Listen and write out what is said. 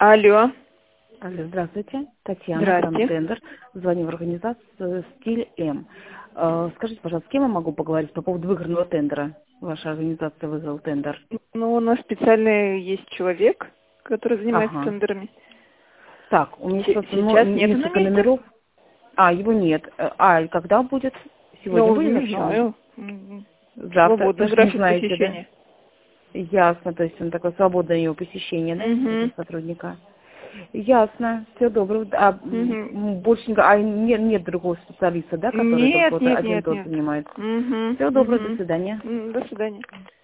Алло. Алло, здравствуйте. Татьяна, Здравствуйте. Гранд-тендер. Звоню в организацию «Стиль М». Скажите, пожалуйста, с кем я могу поговорить по поводу выигранного тендера? Ваша организация выиграла тендер. Ну, у нас специальный есть человек, который занимается Ага. тендерами. Так, у меня просто Сейчас нету на несколько месте? номеров. Его нет. И когда будет? Сегодня Ну, будет не вообще? знаю. Завтра? Свободный Тоже не график знаете, да? посещения. Ясно, то есть он такое свободное его посещение, да, этого Угу. сотрудника? Ясно, все доброго. Угу. Больше нет другого специалиста, да, который только Нет, вот нет, один нет, тот нет. занимается? Угу. Всего доброго, до Угу. свидания. До свидания.